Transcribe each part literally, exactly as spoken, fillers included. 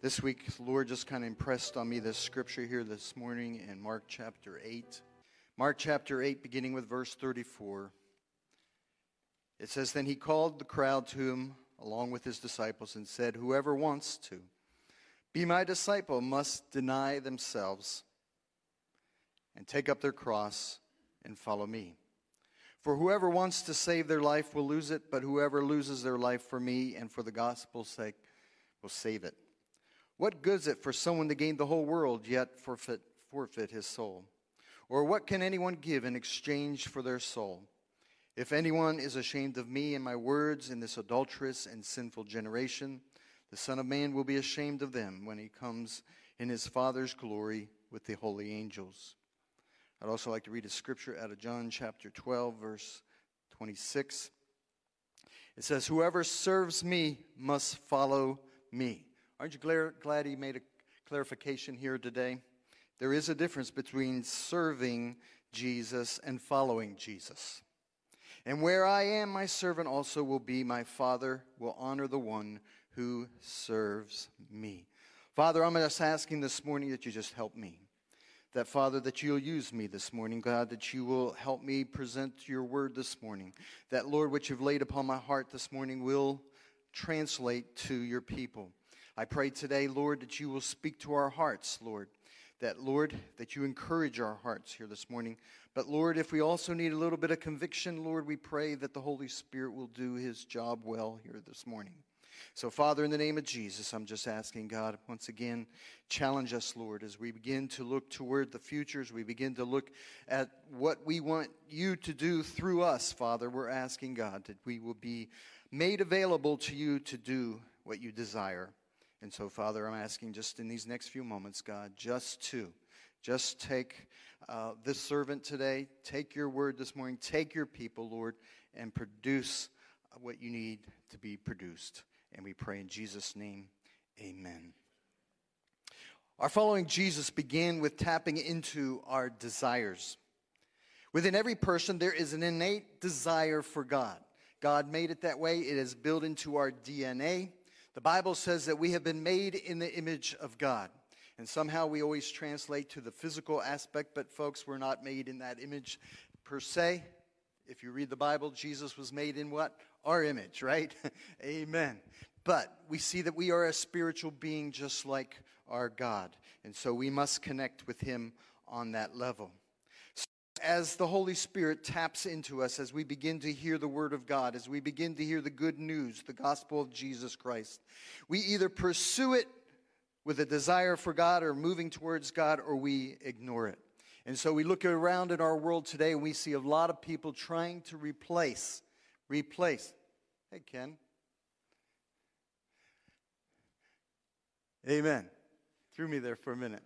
This week, the Lord just kind of impressed on me this scripture here this morning in Mark chapter eight. Mark chapter eight, beginning with verse thirty-four. It says, "Then he called the crowd to him along with his disciples and said, 'Whoever wants to be my disciple must deny themselves and take up their cross and follow me. For whoever wants to save their life will lose it, but whoever loses their life for me and for the gospel's sake will save it. What good is it for someone to gain the whole world, yet forfeit, forfeit his soul? Or what can anyone give in exchange for their soul? If anyone is ashamed of me and my words in this adulterous and sinful generation, the Son of Man will be ashamed of them when he comes in his Father's glory with the holy angels.'" I'd also like to read a scripture out of John chapter twelve, verse twenty-six. It says, "Whoever serves me must follow me." Aren't you glad, glad he made a clarification here today? There is a difference between serving Jesus and following Jesus. "And where I am, my servant also will be. My Father will honor the one who serves me." Father, I'm just asking this morning that you just help me. That, Father, that you'll use me this morning. God, that you will help me present your word this morning. That, Lord, what you've laid upon my heart this morning will translate to your people. I pray today, Lord, that you will speak to our hearts, Lord. That, Lord, that you encourage our hearts here this morning. But, Lord, if we also need a little bit of conviction, Lord, we pray that the Holy Spirit will do his job well here this morning. So, Father, in the name of Jesus, I'm just asking, God, once again, challenge us, Lord, as we begin to look toward the future, as we begin to look at what we want you to do through us, Father. We're asking, God, that we will be made available to you to do what you desire. And so, Father, I'm asking just in these next few moments, God, just to, just take uh, this servant today, take your word this morning, take your people, Lord, and produce what you need to be produced. And we pray in Jesus' name, amen. Our following Jesus began with tapping into our desires. Within every person, there is an innate desire for God. God made it that way. It is built into our D N A. The Bible says that we have been made in the image of God. And somehow we always translate to the physical aspect, but folks, we're not made in that image per se. If you read the Bible, Jesus was made in what? Our image, right? Amen. But we see that we are a spiritual being just like our God. And so we must connect with him on that level. As the Holy Spirit taps into us, as we begin to hear the Word of God, as we begin to hear the good news, the gospel of Jesus Christ, we either pursue it with a desire for God or moving towards God, or we ignore it. And so we look around in our world today and we see a lot of people trying to replace, replace. Hey, Ken. Amen. Threw me there for a minute.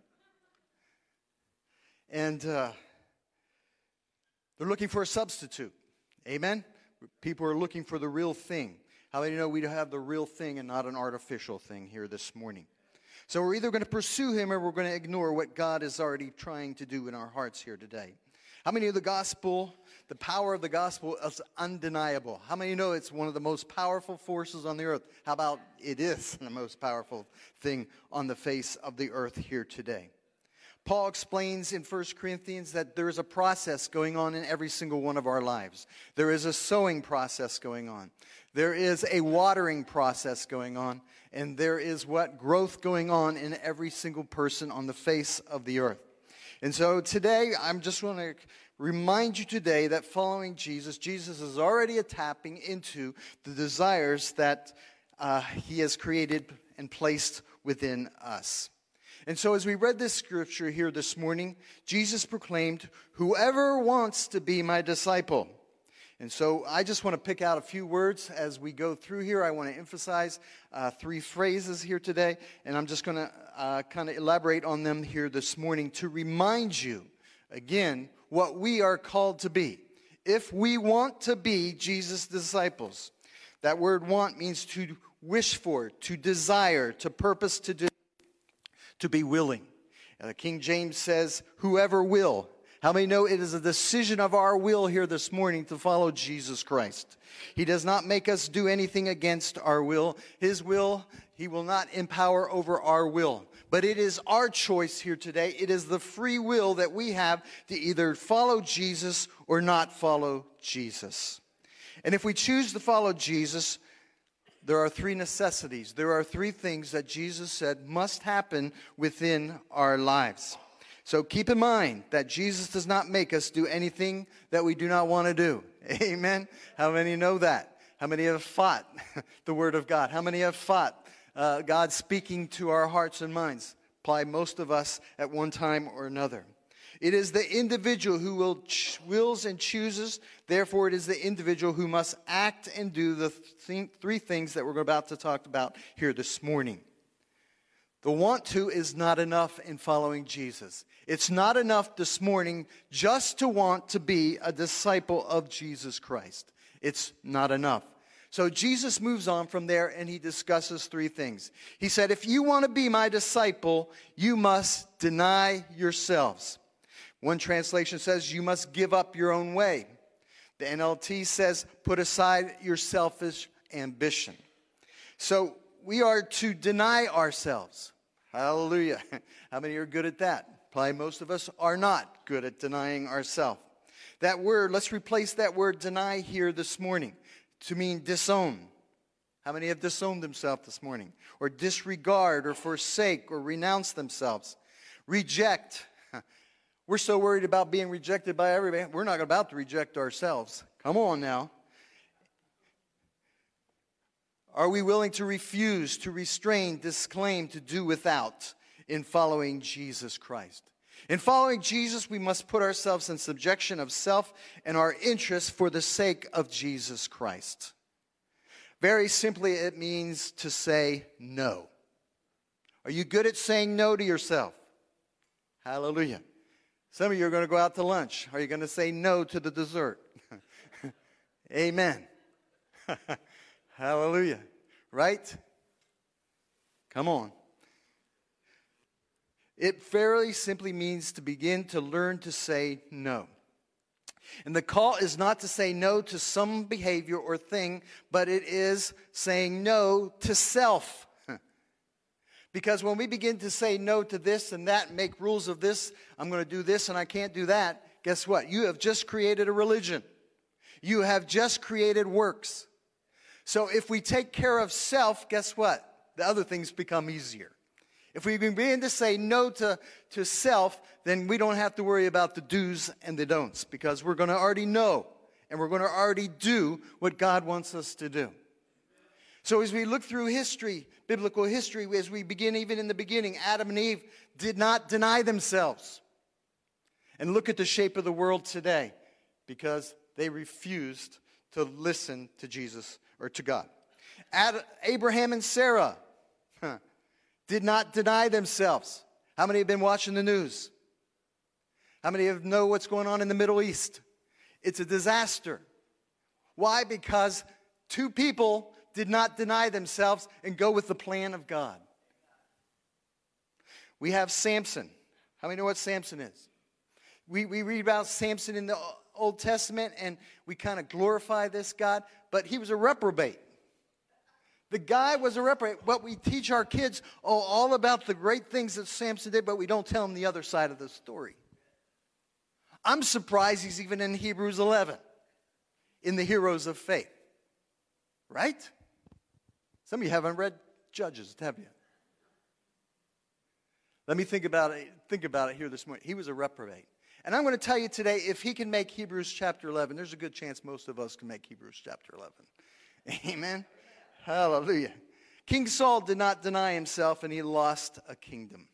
And uh, they're looking for a substitute. Amen? People are looking for the real thing. How many know we have the real thing and not an artificial thing here this morning? So we're either going to pursue him or we're going to ignore what God is already trying to do in our hearts here today. How many of the gospel, the power of the gospel is undeniable? How many know it's one of the most powerful forces on the earth? How about it is the most powerful thing on the face of the earth here today? Paul explains in First Corinthians that there is a process going on in every single one of our lives. There is a sowing process going on. There is a watering process going on. And there is what? Growth going on in every single person on the face of the earth. And so today, I'm just want to remind you today that following Jesus, Jesus is already tapping into the desires that uh, he has created and placed within us. And so as we read this scripture here this morning, Jesus proclaimed, "Whoever wants to be my disciple." And so I just want to pick out a few words as we go through here. I want to emphasize uh, three phrases here today, and I'm just going to uh, kind of elaborate on them here this morning to remind you, again, what we are called to be. If we want to be Jesus' disciples, that word want means to wish for, to desire, to purpose to do, to be willing. Uh, King James says, "Whoever will." How many know it is a decision of our will here this morning to follow Jesus Christ? He does not make us do anything against our will. His will, He will not empower over our will. But it is our choice here today. It is the free will that we have to either follow Jesus or not follow Jesus. And if we choose to follow Jesus, there are three necessities. There are three things that Jesus said must happen within our lives. So keep in mind that Jesus does not make us do anything that we do not want to do. Amen? How many know that? How many have fought the Word of God? How many have fought uh, God speaking to our hearts and minds? Probably most of us at one time or another. It is the individual who will ch- wills and chooses. Therefore, it is the individual who must act and do the th- three things that we're about to talk about here this morning. The want to is not enough in following Jesus. It's not enough this morning just to want to be a disciple of Jesus Christ. It's not enough. So Jesus moves on from there and he discusses three things. He said, if you want to be my disciple, you must deny yourselves. One translation says, you must give up your own way. The N L T says, put aside your selfish ambition. So we are to deny ourselves. Hallelujah. How many are good at that? Probably most of us are not good at denying ourselves. That word, let's replace that word deny here this morning to mean disown. How many have disowned themselves this morning? Or disregard or forsake or renounce themselves. Reject. We're so worried about being rejected by everybody. We're not about to reject ourselves. Come on now. Are we willing to refuse, to restrain, disclaim, to do without in following Jesus Christ? In following Jesus, we must put ourselves in subjection of self and our interests for the sake of Jesus Christ. Very simply, it means to say no. Are you good at saying no to yourself? Hallelujah. Some of you are going to go out to lunch. Are you going to say no to the dessert? Amen. Hallelujah. Right? Come on. It fairly simply means to begin to learn to say no. And the call is not to say no to some behavior or thing, but it is saying no to self. Because when we begin to say no to this and that, and make rules of this, I'm going to do this and I can't do that, guess what? You have just created a religion. You have just created works. So if we take care of self, guess what? The other things become easier. If we begin to say no to, to self, then we don't have to worry about the do's and the don'ts, because we're going to already know and we're going to already do what God wants us to do. So as we look through history, biblical history, as we begin even in the beginning, Adam and Eve did not deny themselves. And look at the shape of the world today, because they refused to listen to Jesus or to God. Ad, Abraham and Sarah huh, did not deny themselves. How many have been watching the news? How many of know what's going on in the Middle East? It's a disaster. Why? Because two people did not deny themselves and go with the plan of God. We have Samson. How many know what Samson is? We, we read about Samson in the Old Testament, and we kind of glorify this God, but he was a reprobate. The guy was a reprobate. But we teach our kids oh, all about the great things that Samson did, but we don't tell them the other side of the story. I'm surprised he's even in Hebrews eleven, in the heroes of faith. Right? Some of you haven't read Judges, have you? Let me think about it, think about it here this morning. He was a reprobate. And I'm going to tell you today, if he can make Hebrews chapter eleven, there's a good chance most of us can make Hebrews chapter eleven. Amen? Hallelujah. King Saul did not deny himself, and he lost a kingdom.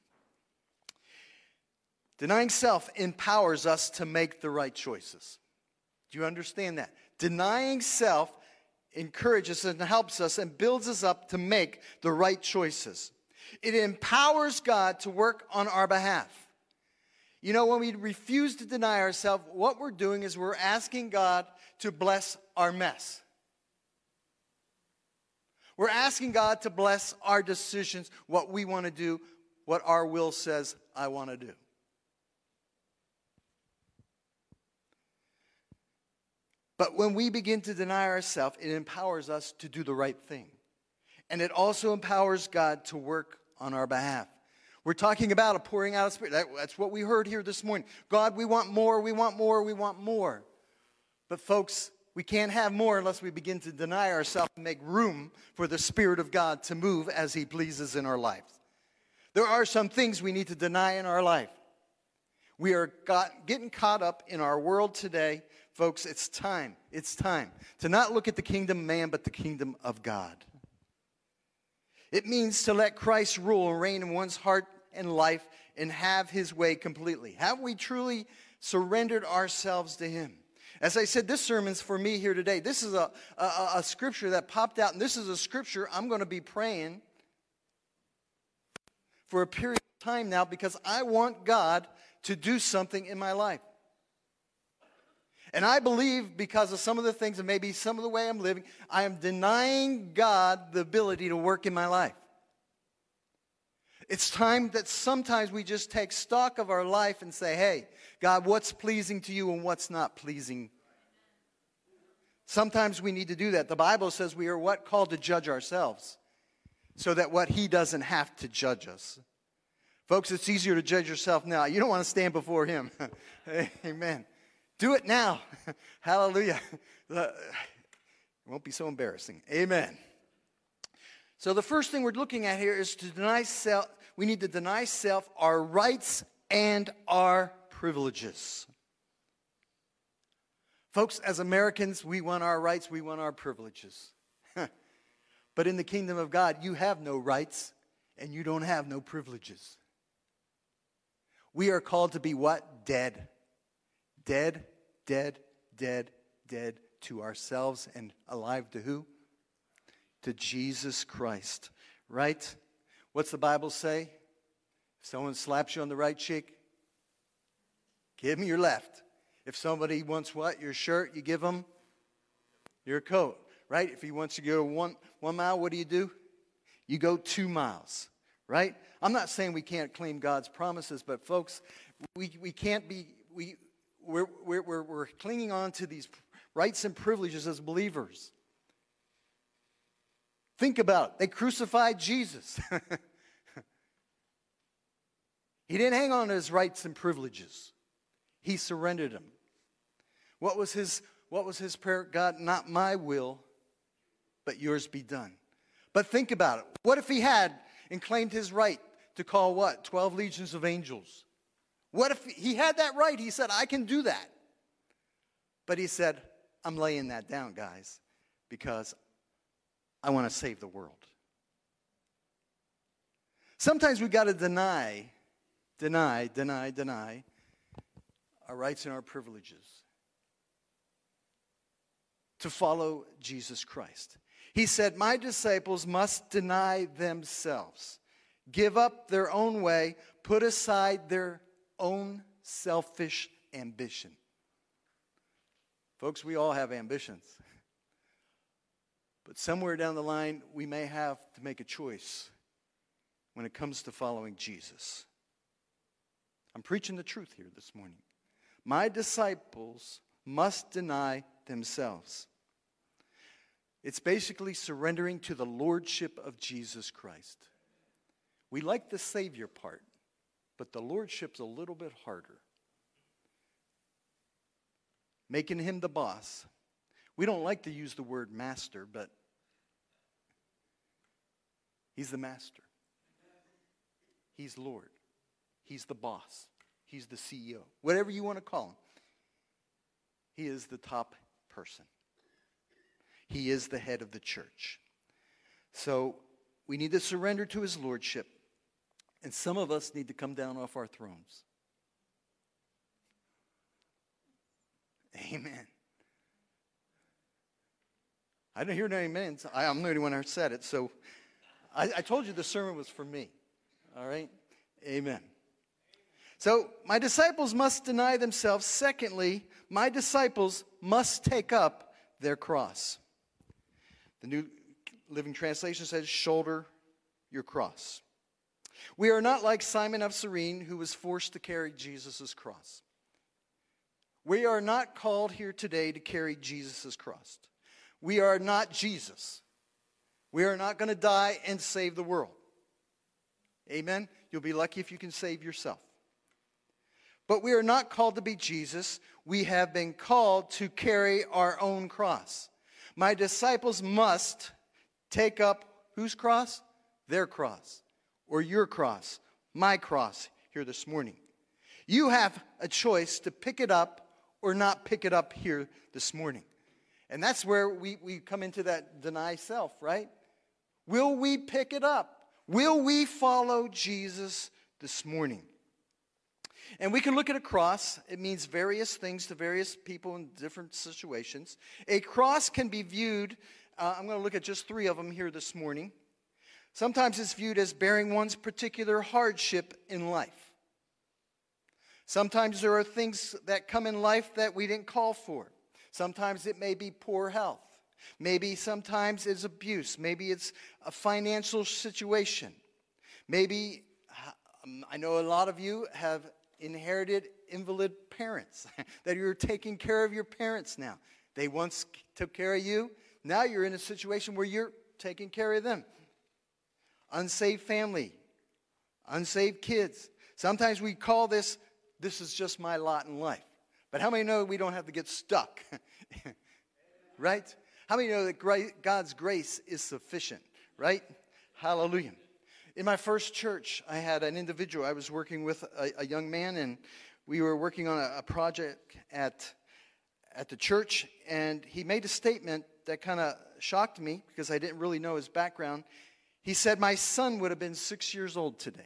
Denying self empowers us to make the right choices. Do you understand that? Denying self encourages and helps us and builds us up to make the right choices. It empowers God to work on our behalf. You know, when we refuse to deny ourselves, what we're doing is we're asking God to bless our mess. We're asking God to bless our decisions, what we want to do, what our will says I want to do. But when we begin to deny ourselves, it empowers us to do the right thing. and it also empowers God to work on our behalf. We're talking about a pouring out of Spirit. That, that's what we heard here this morning. God, we want more, we want more, we want more. But folks, we can't have more unless we begin to deny ourselves and make room for the Spirit of God to move as He pleases in our lives. There are some things we need to deny in our life. We are got, getting caught up in our world today. Folks, it's time, it's time to not look at the kingdom of man, but the kingdom of God. It means to let Christ rule and reign in one's heart and life and have His way completely. Have we truly surrendered ourselves to Him? As I said, this sermon's for me here today. This is a, a, a scripture that popped out, and this is a scripture I'm going to be praying for a period of time now because I want God to do something in my life. And I believe because of some of the things and maybe some of the way I'm living, I am denying God the ability to work in my life. It's time that sometimes we just take stock of our life and say, hey, God, what's pleasing to you and what's not pleasing? Sometimes we need to do that. The Bible says we are what? Called to judge ourselves so that what He doesn't have to judge us. Folks, it's easier to judge yourself now. You don't want to stand before Him. Amen. Do it now. Hallelujah. It won't be so embarrassing. Amen. So the first thing we're looking at here is to deny self. We need to deny self, our rights, and our privileges. Folks, as Americans, we want our rights, we want our privileges. But in the kingdom of God, you have no rights and you don't have no privileges. We are called to be what? Dead. Dead, dead, dead, dead to ourselves and alive to who? To Jesus Christ. Right? What's the Bible say? If someone slaps you on the right cheek, give him your left. If somebody wants what? Your shirt, you give them your coat. Right? If he wants to go one, one mile, what do you do? You go two miles. Right? I'm not saying we can't claim God's promises, but folks, we, we can't be... we. We're, we're, we're clinging on to these rights and privileges as believers. Think about it. They crucified Jesus. He didn't hang on to his rights and privileges. He surrendered them. What was his, what was his prayer? God, not my will, but yours be done. But think about it. What if he had and claimed his right to call what? twelve legions of angels. What if he had that right? He said, I can do that. But he said, I'm laying that down, guys, because I want to save the world. Sometimes we got to deny, deny, deny, deny our rights and our privileges to follow Jesus Christ. He said, my disciples must deny themselves, give up their own way, put aside their own selfish ambition. Folks, we all have ambitions. But somewhere down the line, we may have to make a choice when it comes to following Jesus. I'm preaching the truth here this morning. My disciples must deny themselves. It's basically surrendering to the lordship of Jesus Christ. We like the Savior part, but the lordship's a little bit harder. Making him the boss. We don't like to use the word master, but he's the master. He's Lord. He's the boss. He's the C E O. Whatever you want to call him. He is the top person. He is the head of the church. So we need to surrender to his lordship. And some of us need to come down off our thrones. Amen. I didn't hear no amen. So I, I'm the only one who said it. So I, I told you the sermon was for me. All right? Amen. So my disciples must deny themselves. Secondly, my disciples must take up their cross. The New Living Translation says, shoulder your cross. We are not like Simon of Cyrene, who was forced to carry Jesus' cross. We are not called here today to carry Jesus' cross. We are not Jesus. We are not going to die and save the world. Amen? You'll be lucky if you can save yourself. But we are not called to be Jesus. We have been called to carry our own cross. My disciples must take up whose cross? Their cross. Or your cross. My cross here this morning. You have a choice to pick it up or not pick it up here this morning. And that's where we, we come into that deny self, right? Will we pick it up? Will we follow Jesus this morning? And we can look at a cross. It means various things to various people in different situations. A cross can be viewed, uh, I'm going to look at just three of them here this morning. Sometimes it's viewed as bearing one's particular hardship in life. Sometimes there are things that come in life that we didn't call for. Sometimes it may be poor health. Maybe sometimes it's abuse. Maybe it's a financial situation. Maybe, I know a lot of you have inherited invalid parents, that you're taking care of your parents now. They once took care of you. Now you're in a situation where you're taking care of them. Unsaved family, unsaved kids. Sometimes we call this, this is just my lot in life. But how many know we don't have to get stuck? Right? How many know that God's grace is sufficient? Right? Hallelujah. In my first church, I had an individual. I was working with a, a young man, and we were working on a, a project at, at the church, and he made a statement that kind of shocked me because I didn't really know his background. He said, my son would have been six years old today.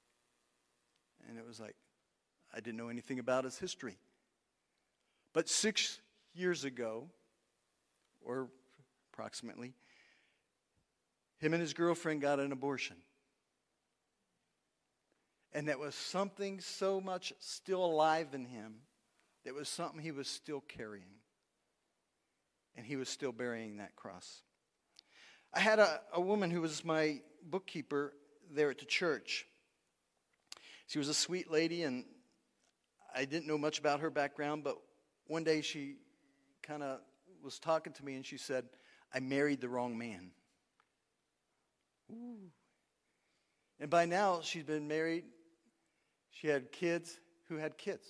And it was like, I didn't know anything about his history. But six years ago, or approximately, him and his girlfriend got an abortion. And that was something so much still alive in him, that was something he was still carrying. And he was still bearing that cross. I had a, a woman who was my bookkeeper there at the church. She was a sweet lady, and I didn't know much about her background, but one day she kind of was talking to me, and she said, I married the wrong man. Ooh. And by now, she's been married. She had kids who had kids.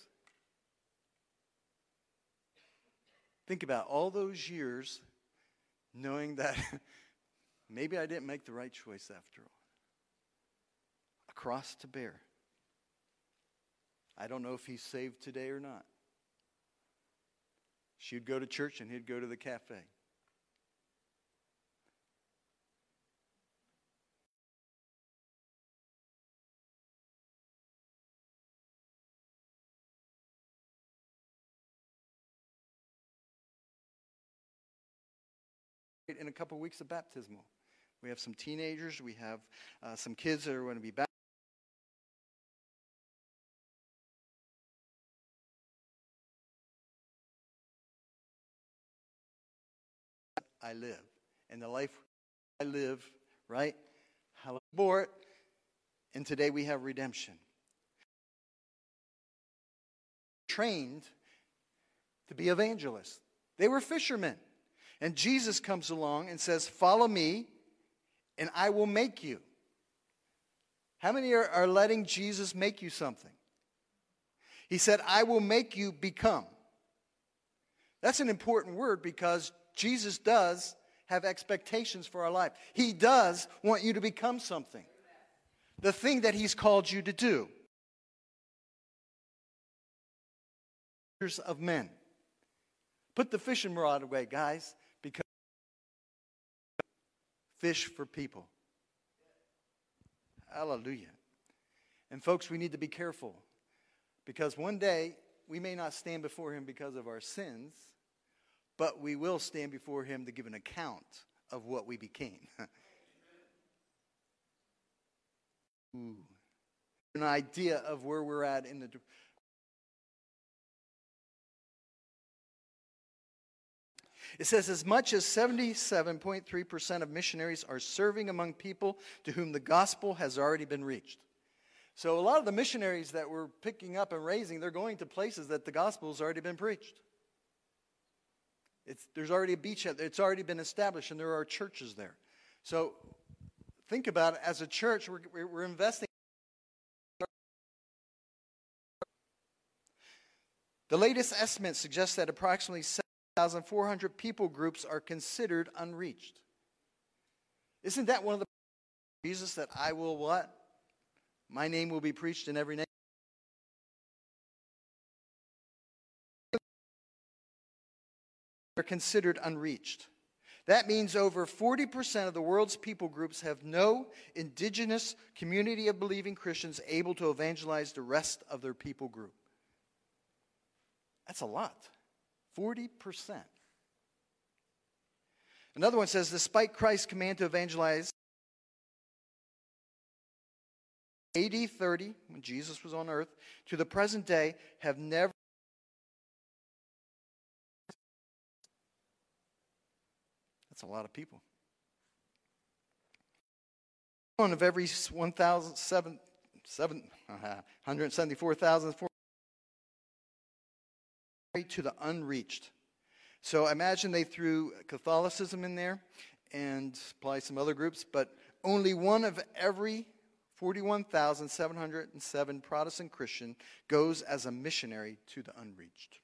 Think about all those years knowing that maybe I didn't make the right choice after all. A cross to bear. I don't know if he's saved today or not. She'd go to church and he'd go to the cafe. In a couple of weeks of baptismal. We have some teenagers. We have uh, some kids that are going to be baptized. I live. And the life I live, right? Hallelujah. And today we have redemption. Trained to be evangelists. They were fishermen. And Jesus comes along and says, follow me, and I will make you. How many are, are letting Jesus make you something? He said, I will make you become. That's an important word because Jesus does have expectations for our life. He does want you to become something. The thing that he's called you to do. Of men. Put the fishing rod away, guys. Because fish for people. Hallelujah. And folks, we need to be careful. Because one day, we may not stand before him because of our sins, but we will stand before him to give an account of what we became. Ooh. An idea of where we're at in the... It says as much as seventy-seven point three percent of missionaries are serving among people to whom the gospel has already been reached. So a lot of the missionaries that we're picking up and raising, they're going to places that the gospel has already been preached. It's, there's already a beachhead. It's already been established, and there are churches there. So think about it. As a church, we're, we're investing. The latest estimate suggests that approximately seven thousand four hundred people groups are considered unreached. Isn't that one of the Jesus that I will what? My name will be preached in every nation. Are considered unreached. That means over forty percent of the world's people groups have no indigenous community of believing Christians able to evangelize the rest of their people group. That's a lot. forty percent. Another one says, despite Christ's command to evangelize, A D thirty, when Jesus was on earth, to the present day, have never. That's a lot of people. One of every one thousand seven hundred seventy-four thousand to the unreached. So imagine they threw Catholicism in there and probably some other groups, but only one of every forty-one thousand seven hundred seven Protestant Christian goes as a missionary to the unreached.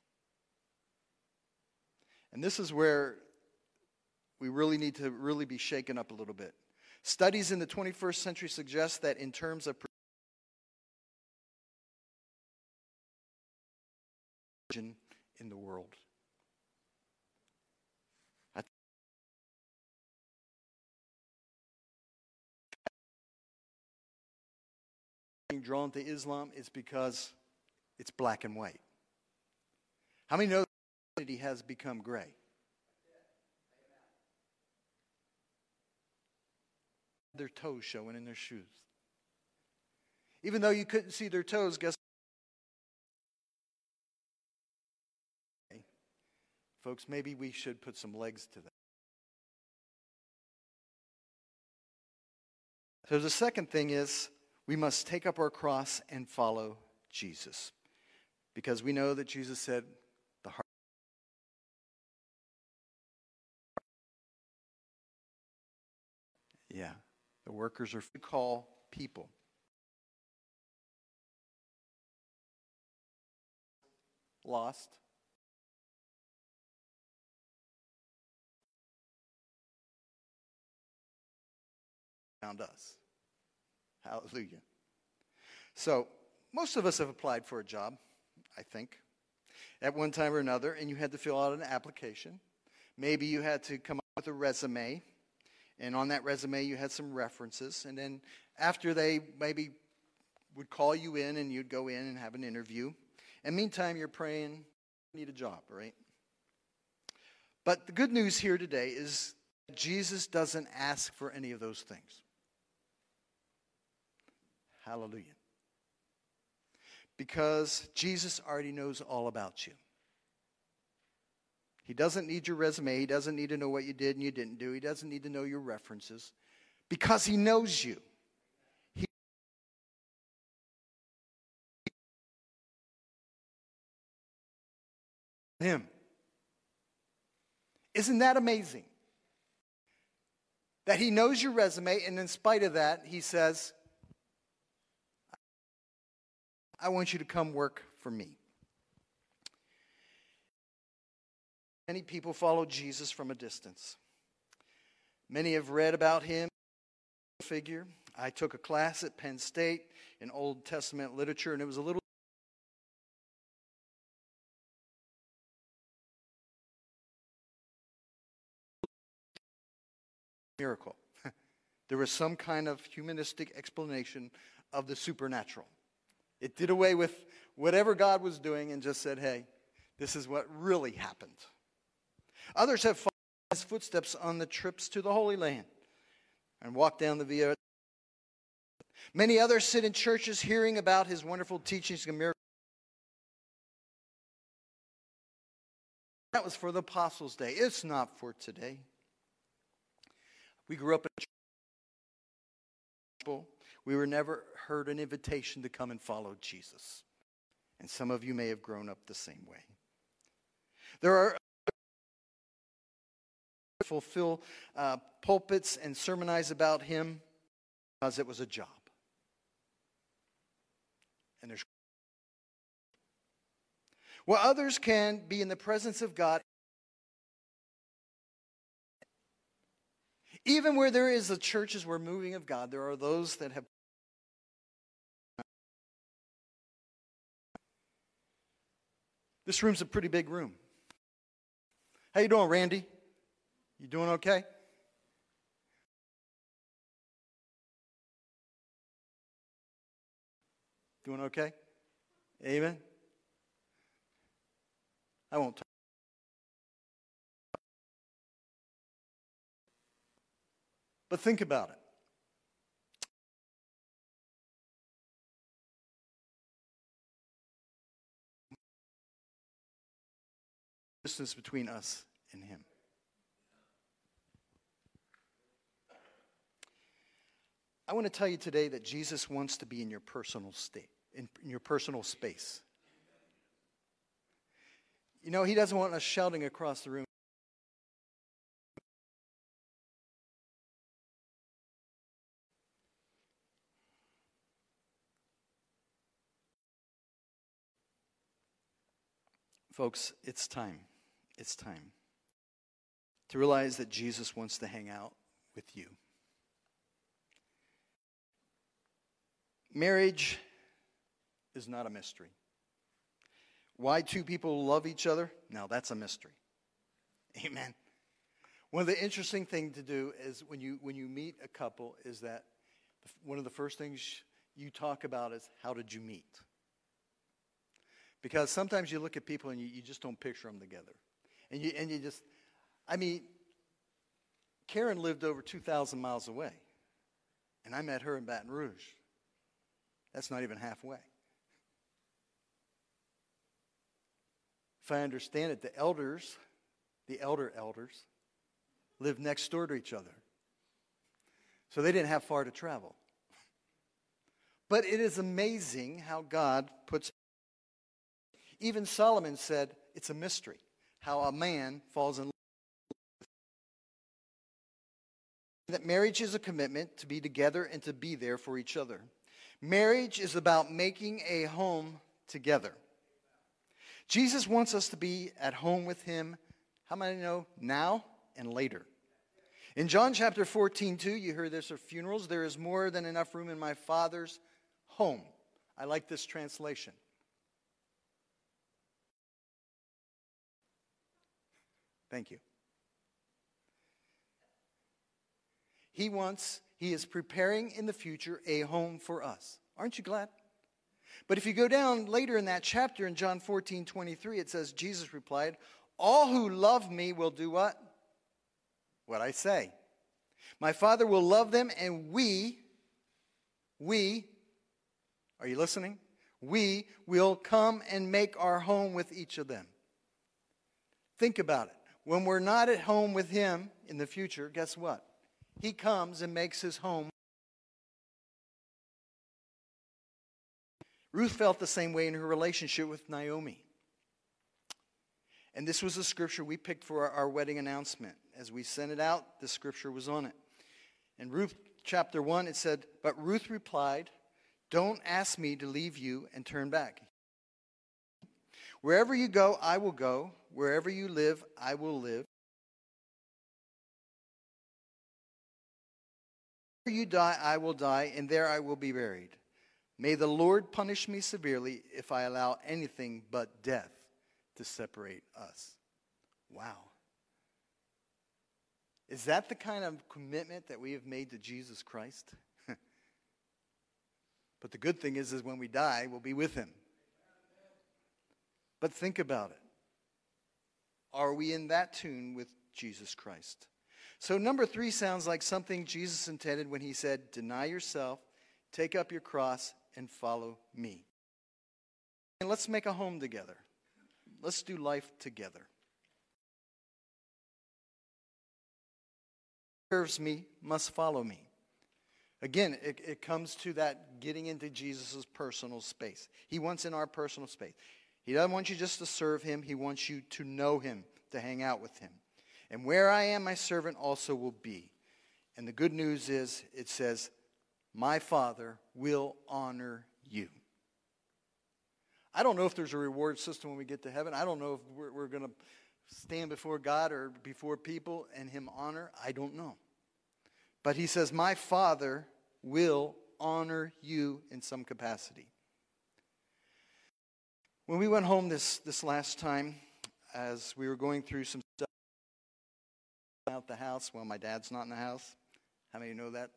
And this is where we really need to really be shaken up a little bit. Studies in the twenty-first century suggest that in terms of religion in the world. Being drawn to Islam is because it's black and white. How many know that he has become gray? Their toes showing in their shoes. Even though you couldn't see their toes, guess what? Folks, maybe we should put some legs to that. So the second thing is we must take up our cross and follow Jesus. Because we know that Jesus said the heart. Yeah. The workers are to call people. Lost. Found us. Hallelujah. So, most of us have applied for a job, I think, at one time or another, and you had to fill out an application. Maybe you had to come up with a resume. And on that resume, you had some references. And then after they maybe would call you in and you'd go in and have an interview. And meantime, you're praying, you need a job, right? But the good news here today is Jesus doesn't ask for any of those things. Hallelujah. Because Jesus already knows all about you. He doesn't need your resume. He doesn't need to know what you did and you didn't do. He doesn't need to know your references because he knows you. He him. Isn't that amazing? That he knows your resume, and in spite of that, he says, I want you to come work for me. Many people follow Jesus from a distance. Many have read about him, figure. I took a class at Penn State in Old Testament literature, and it was a little miracle. There was some kind of humanistic explanation of the supernatural. It did away with whatever God was doing and just said, hey, this is what really happened. Others have followed his footsteps on the trips to the Holy Land and walked down the Via. Many others sit in churches hearing about his wonderful teachings and miracles. That was for the Apostles' Day. It's not for today. We grew up in a church. We were never heard an invitation to come and follow Jesus. And some of you may have grown up the same way. There are fulfill uh, pulpits and sermonize about him because it was a job. And there's well, others can be in the presence of God even where there is a churches where moving of God. There are those that have this room's a pretty big room. How you doing, Randy? You doing okay? Doing okay? Amen? I won't talk. But think about it. Distance between us and him. I want to tell you today that Jesus wants to be in your personal state, in, in your personal space. You know, he doesn't want us shouting across the room. Folks, it's time. It's time to realize that Jesus wants to hang out with you. Marriage is not a mystery. Why two people love each other? Now that's a mystery. Amen. One of the interesting things to do is when you when you meet a couple is that one of the first things you talk about is how did you meet? Because sometimes you look at people and you, you just don't picture them together. And you and you just, I mean, Karen lived over two thousand miles away. And I met her in Baton Rouge. That's not even halfway. If I understand it, the elders, the elder elders, lived next door to each other. So they didn't have far to travel. But it is amazing how God puts. Even Solomon said it's a mystery how a man falls in love. That marriage is a commitment to be together and to be there for each other. Marriage is about making a home together. Jesus wants us to be at home with him. How many know? Now and later. In John chapter fourteen, two, you hear this at funerals. There is more than enough room in my Father's home. I like this translation. Thank you. He wants, he is preparing in the future a home for us. Aren't you glad? But if you go down later in that chapter in John fourteen, twenty-three, it says, Jesus replied, all who love me will do what? What I say. My Father will love them, and we, we, are you listening? We will come and make our home with each of them. Think about it. When we're not at home with him in the future, guess what? He comes and makes his home. Ruth felt the same way in her relationship with Naomi. And this was the scripture we picked for our, our wedding announcement. As we sent it out, the scripture was on it. In Ruth chapter one, it said, but Ruth replied, don't ask me to leave you and turn back. Wherever you go, I will go. Wherever you live, I will live. Wherever you die, I will die, and there I will be buried. May the Lord punish me severely if I allow anything but death to separate us. Wow. Is that the kind of commitment that we have made to Jesus Christ? But the good thing is, is when we die, we'll be with him. But think about it. Are we in that tune with Jesus Christ? So number three sounds like something Jesus intended when he said, deny yourself, take up your cross, and follow me. And let's make a home together. Let's do life together. Whoever serves me must follow me. Again, it, it comes to that getting into Jesus' personal space. He wants in our personal space. He doesn't want you just to serve him. He wants you to know him, to hang out with him. And where I am, my servant also will be. And the good news is, it says, my Father will honor you. I don't know if there's a reward system when we get to heaven. I don't know if we're, we're going to stand before God or before people and him honor. I don't know. But he says, my Father will honor you in some capacity. When we went home this, this last time, as we were going through some stuff out the house, well, my dad's not in the house. How many of you know that?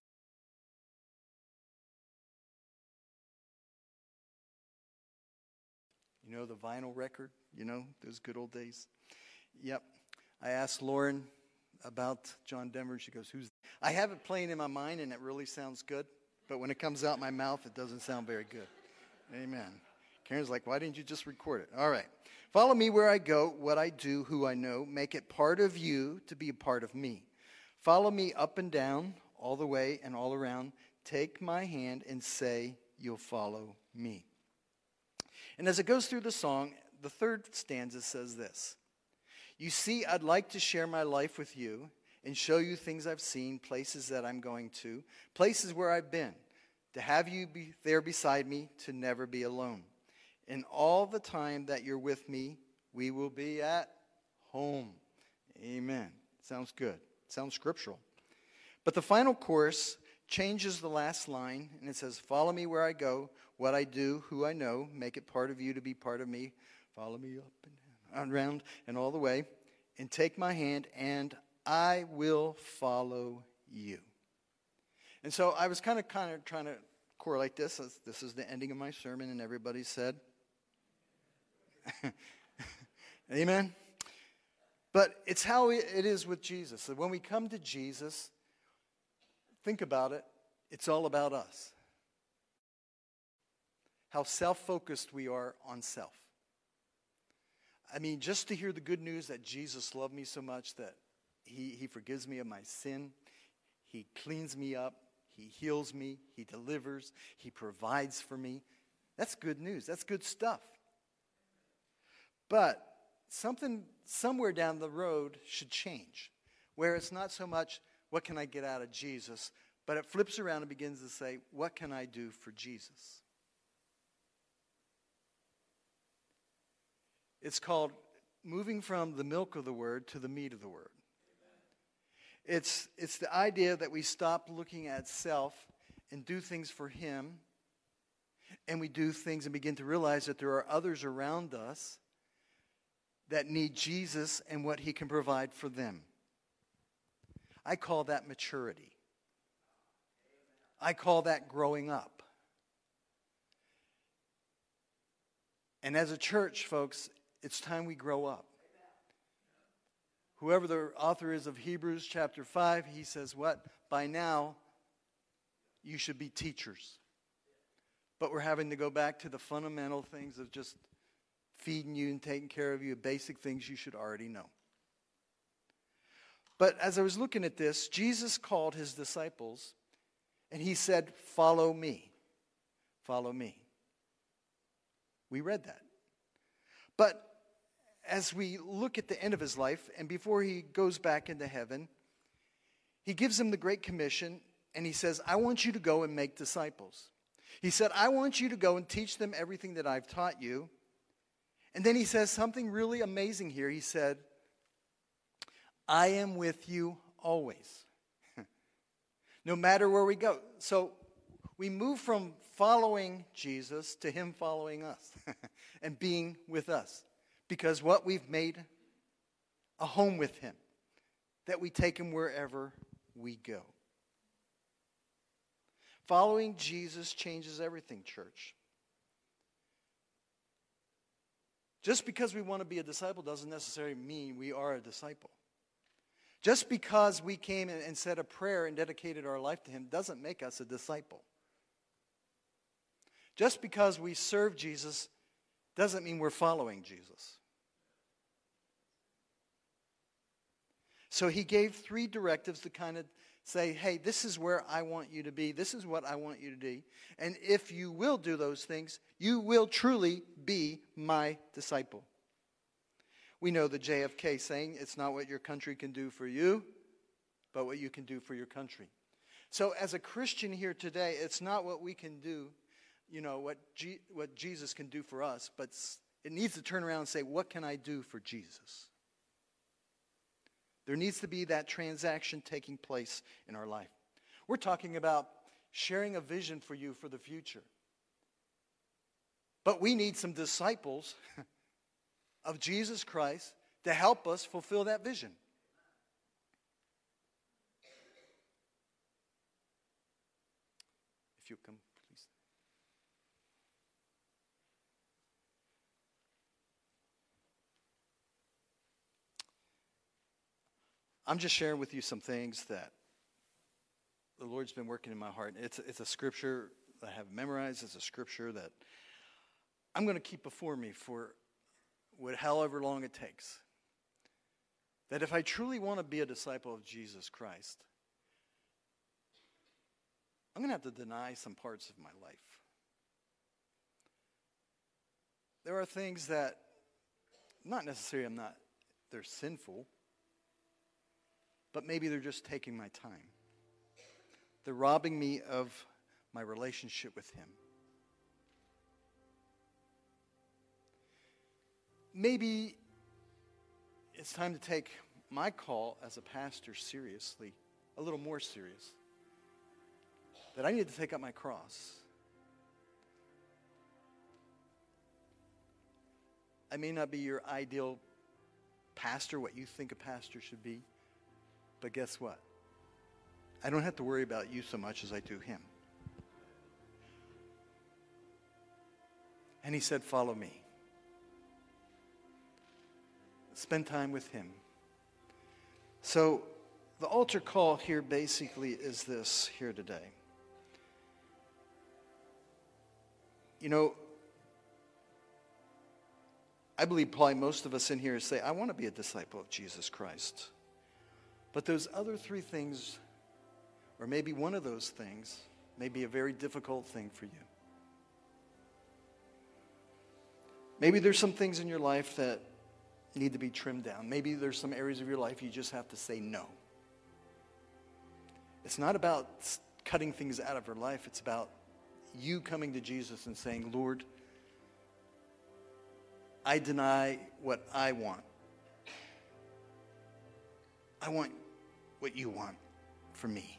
You know the vinyl record? You know, those good old days? Yep. I asked Lauren about John Denver. She goes, who's... I have it playing in my mind, and it really sounds good. But when it comes out my mouth, it doesn't sound very good. Amen. Karen's like, why didn't you just record it? All right. Follow me where I go, what I do, who I know. Make it part of you to be a part of me. Follow me up and down, all the way and all around. Take my hand and say, you'll follow me. And as it goes through the song, the third stanza says this. You see, I'd like to share my life with you and show you things I've seen, places that I'm going to, places where I've been, to have you be there beside me, to never be alone. And all the time that you're with me, we will be at home. Amen. Sounds good. Sounds scriptural. But the final chorus changes the last line, and it says, follow me where I go, what I do, who I know, make it part of you to be part of me. Follow me up and down, around and all the way, and take my hand, and I will follow you. And so I was kind of kind of trying to correlate this. As this is the ending of my sermon, and everybody said, amen. But it's how it is with Jesus. So when we come to Jesus, think about it, it's all about us. How self-focused we are on self. I mean, just to hear the good news that Jesus loved me so much that he, he forgives me of my sin, he cleans me up, he heals me, he delivers, he provides for me. That's good news. That's good stuff. But something somewhere down the road should change, where it's not so much, what can I get out of Jesus, but it flips around and begins to say, what can I do for Jesus? It's called moving from the milk of the word to the meat of the word. It's, it's the idea that we stop looking at self and do things for him, and we do things and begin to realize that there are others around us that need Jesus and what he can provide for them. I call that maturity. I call that growing up. And as a church, folks, it's time we grow up. Whoever the author is of Hebrews chapter five, he says what? By now, you should be teachers. But we're having to go back to the fundamental things of just feeding you and taking care of you, basic things you should already know. But as I was looking at this, Jesus called his disciples, and he said, follow me. Follow me. We read that. But as we look at the end of his life, and before he goes back into heaven, he gives them the Great Commission, and he says, I want you to go and make disciples. He said, I want you to go and teach them everything that I've taught you. And then he says something really amazing here. He said, I am with you always. No matter where we go. So we move from following Jesus to him following us and being with us. Because what we've made a home with him, that we take him wherever we go. Following Jesus changes everything, church. Just because we want to be a disciple doesn't necessarily mean we are a disciple. Just because we came and said a prayer and dedicated our life to him doesn't make us a disciple. Just because we serve Jesus doesn't mean we're following Jesus. So he gave three directives to kind of say, hey, this is where I want you to be. This is what I want you to do. And if you will do those things, you will truly be my disciple. We know the J F K saying, it's not what your country can do for you, but what you can do for your country. So as a Christian here today, it's not what we can do, you know, what G- what Jesus can do for us, but it needs to turn around and say, what can I do for Jesus? There needs to be that transaction taking place in our life. We're talking about sharing a vision for you for the future. But we need some disciples of Jesus Christ to help us fulfill that vision. If you come, please. I'm just sharing with you some things that the Lord's been working in my heart. It's, it's a scripture that I have memorized. It's a scripture that I'm going to keep before me for what, however long it takes. That if I truly want to be a disciple of Jesus Christ, I'm going to have to deny some parts of my life. There are things that, not necessarily I'm not, they're sinful, but maybe they're just taking my time. They're robbing me of my relationship with Him. Maybe it's time to take my call as a pastor seriously, a little more serious. That I need to take up my cross. I may not be your ideal pastor, what you think a pastor should be, but guess what? I don't have to worry about you so much as I do Him. And He said, follow me. Spend time with Him. So the altar call here basically is this here today. You know, I believe probably most of us in here say, I want to be a disciple of Jesus Christ. But those other three things, or maybe one of those things, may be a very difficult thing for you. Maybe there's some things in your life that need to be trimmed down. Maybe there's some areas of your life you just have to say no. It's not about cutting things out of your life. It's about you coming to Jesus and saying, Lord, I deny what I want. I want what you want for me.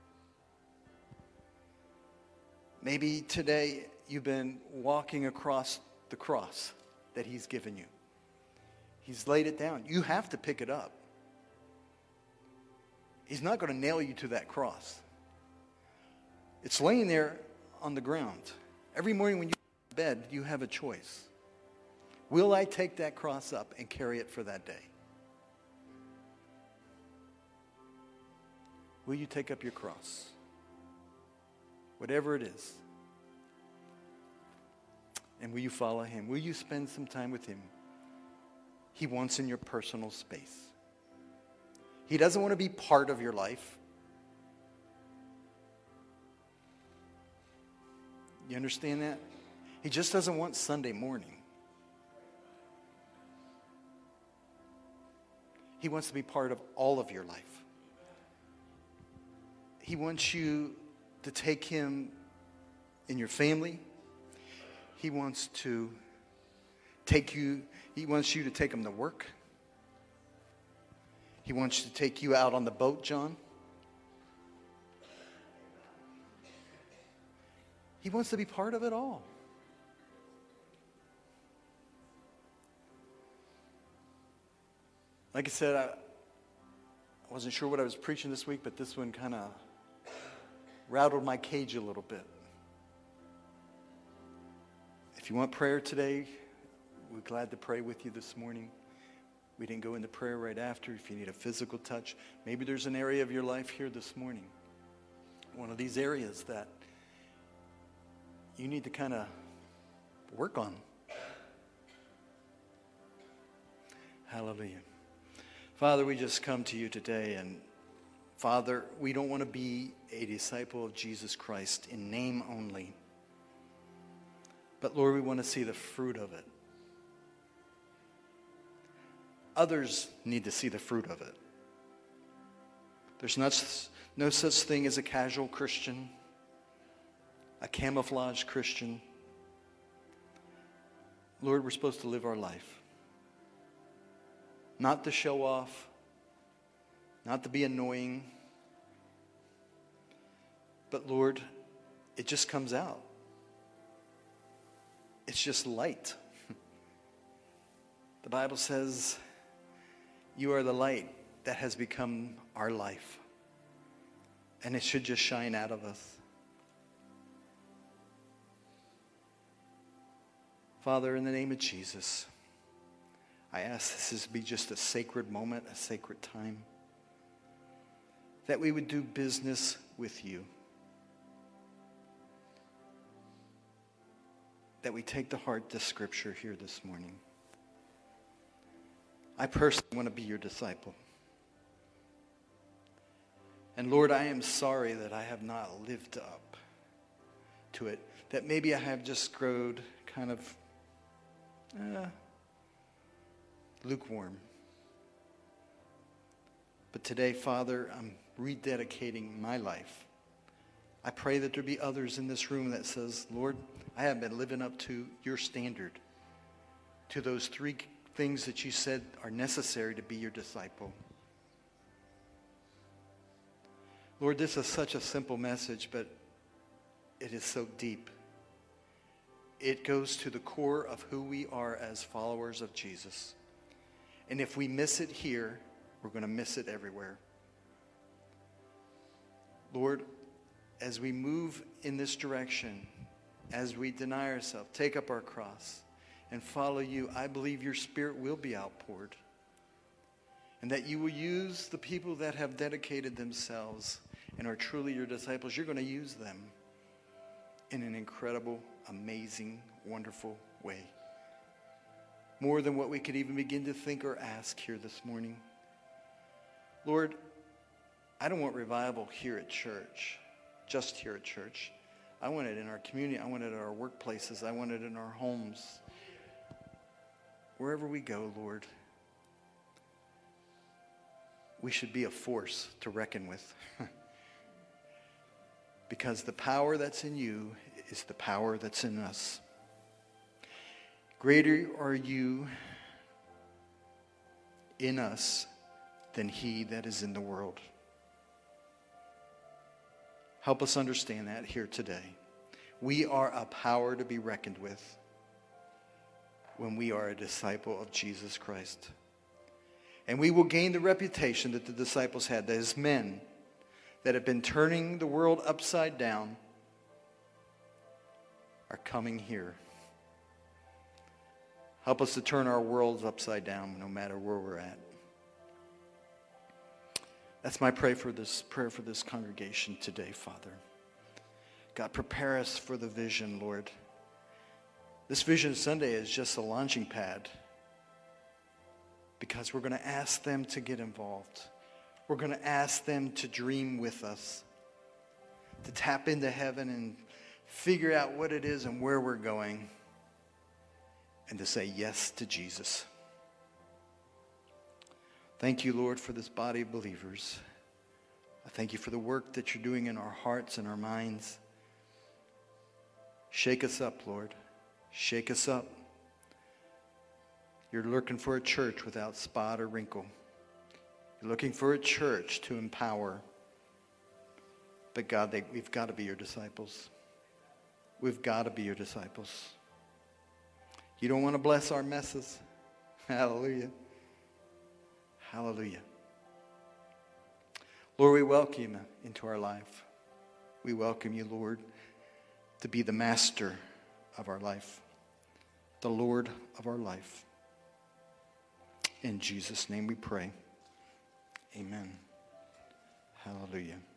Maybe today you've been walking across the cross that He's given you. He's laid it down. You have to pick it up. He's not going to nail you to that cross. It's laying there on the ground. Every morning when you go to bed, you have a choice. Will I take that cross up and carry it for that day? Will you take up your cross? Whatever it is. And will you follow Him? Will you spend some time with Him? He wants in your personal space. He doesn't want to be part of your life. You understand that? He just doesn't want Sunday morning. He wants to be part of all of your life. He wants you to take Him in your family. He wants to take you, He wants you to take Him to work. He wants you to take you out on the boat, John. He wants to be part of it all. Like I said, I, I wasn't sure what I was preaching this week, but this one kind of rattled my cage a little bit. If you want prayer today, we're glad to pray with you this morning. We didn't go into prayer right after. If you need a physical touch, maybe there's an area of your life here this morning. One of these areas that you need to kind of work on. Hallelujah. Father, we just come to you today, and Father, we don't want to be a disciple of Jesus Christ in name only. But Lord, we want to see the fruit of it. Others need to see the fruit of it. There's not, no such thing as a casual Christian, a camouflaged Christian. Lord, we're supposed to live our life. Not to show off, not to be annoying, but Lord, it just comes out. It's just light. The Bible says, you are the light that has become our life. And it should just shine out of us. Father, in the name of Jesus, I ask this to be just a sacred moment, a sacred time, that we would do business with you. That we take to heart this scripture here this morning. I personally want to be your disciple. And Lord, I am sorry that I have not lived up to it. That maybe I have just grown kind of uh, lukewarm. But today, Father, I'm rededicating my life. I pray that there be others in this room that says, Lord, I haven't been living up to your standard, to those three things that you said are necessary to be your disciple. Lord, this is such a simple message, but it is so deep. It goes to the core of who we are as followers of Jesus. And if we miss it here, we're going to miss it everywhere. Lord, as we move in this direction, as we deny ourselves, take up our cross, and follow you, I believe your Spirit will be outpoured. And that you will use the people that have dedicated themselves and are truly your disciples. You're going to use them in an incredible, amazing, wonderful way. More than what we could even begin to think or ask here this morning. Lord, I don't want revival here at church, just here at church. I want it in our community. I want it in our workplaces. I want it in our homes. Wherever we go, Lord, we should be a force to reckon with. Because the power that's in you is the power that's in us. Greater are you in us than he that is in the world. Help us understand that here today. We are a power to be reckoned with when we are a disciple of Jesus Christ. And we will gain the reputation that the disciples had, that as men that have been turning the world upside down are coming here. Help us to turn our worlds upside down no matter where we're at. That's my prayer for this prayer for this congregation today, Father. God, prepare us for the vision, Lord. This Vision Sunday is just a launching pad because we're going to ask them to get involved. We're going to ask them to dream with us, to tap into heaven and figure out what it is and where we're going, and to say yes to Jesus. Thank you, Lord, for this body of believers. I thank you for the work that you're doing in our hearts and our minds. Shake us up, Lord. Shake us up. You're looking for a church without spot or wrinkle. You're looking for a church to empower. But God, they, we've got to be your disciples. We've got to be your disciples. You don't want to bless our messes. Hallelujah. Hallelujah. Lord, we welcome you into our life. We welcome you, Lord, to be the master of our life, the Lord of our life. In Jesus' name we pray. Amen. Hallelujah.